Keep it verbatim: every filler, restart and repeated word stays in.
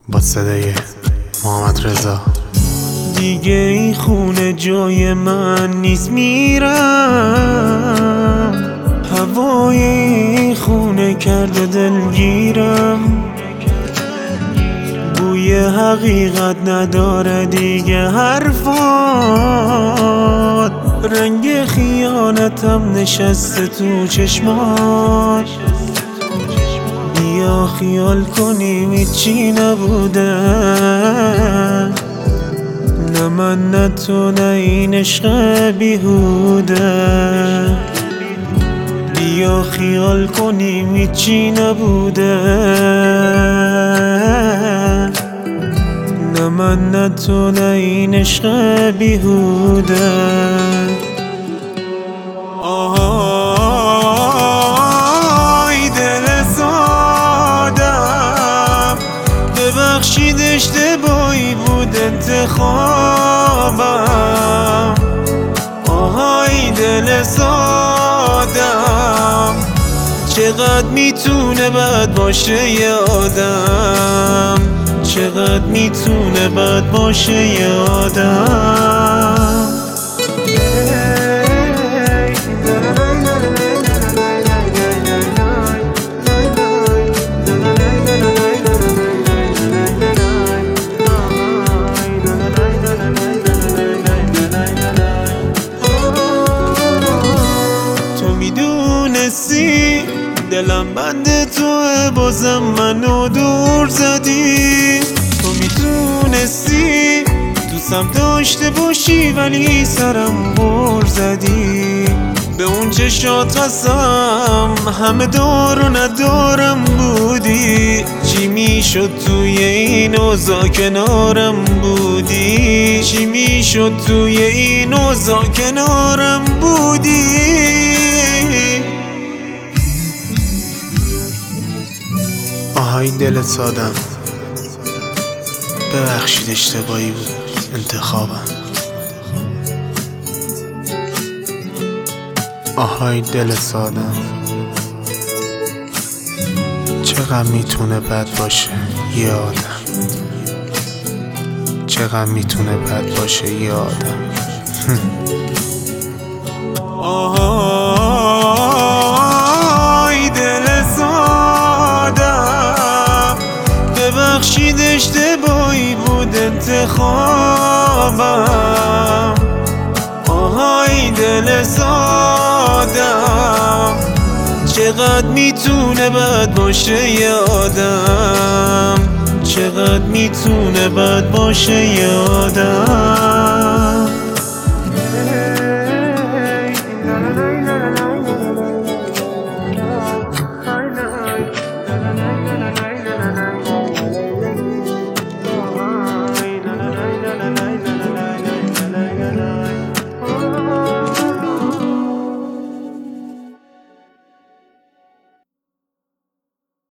با صدای محمد رضا. دیگه این خونه جای من نیست، میرم. هوای این خونه کرده دلگیرم. بوی حقیقت نداره دیگه حرفات، رنگ خیانتم نشسته تو چشمات. بیا خیال کنیم هیچی نبوده، نه من نه تو نه این عشق بیهوده. بیا خیال کنیم هیچی نبوده، نه من نه تو نه این عشق بیهوده. آهای دل سادم، ببخشید اشتباهی بود انتخابم. آهای دل سادم، چقدر میتونه بد باشه یه آدم، چقدر میتونه بد باشه یه آدم. تو میدونستی دلم بند توه، بازم منو دور زدی. تو میدونستی دوستم داشته باشی ولی سرم بر زدی. به اون چشات قسم همه دار و ندارم بودی. چی میشد توی این اوضاع کنارم بودی؟ چی میشد توی این اوضاع کنارم بودی؟ آهای دل سادم، ببخشید اشتباهی بود انتخابم. آهای دل سادم، چقدر میتونه بد باشه یه آدم، چقدر میتونه بد باشه یه آدم. آهای دل سادم، ببخشید اشتباهی بود انتخابم. آهای دل سادم، چقدر میتونه بد باشه یه آدم، چقدر میتونه بد باشه یه آدم.